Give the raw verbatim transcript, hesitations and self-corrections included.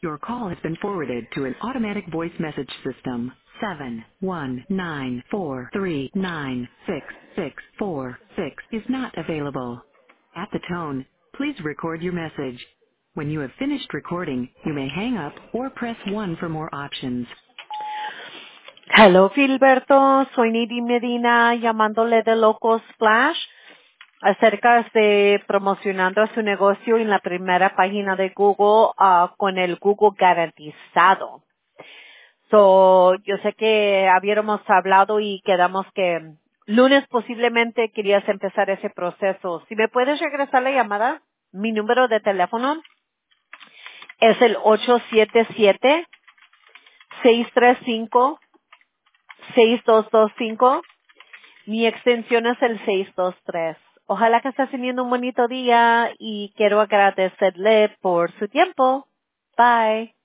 Your call has been forwarded to an automatic voice message system. Seven one nine four three nine six six four six is not available. At the tone, please record your message. When you have finished recording, you may hang up or press one for more options. Hello, Filberto. Soy Nidy Medina llamándole de Loco Splash acerca de promocionando su negocio en la primera página de Google ah, con el Google garantizado. So, yo sé que habíamos hablado y quedamos que lunes posiblemente querías empezar ese proceso. Si me puedes regresar la llamada, mi número de teléfono es el ocho siete siete, seis tres cinco, seis dos dos cinco. Mi extensión es el seis dos tres. Ojalá que estés teniendo un bonito día y quiero agradecerle por su tiempo. Bye.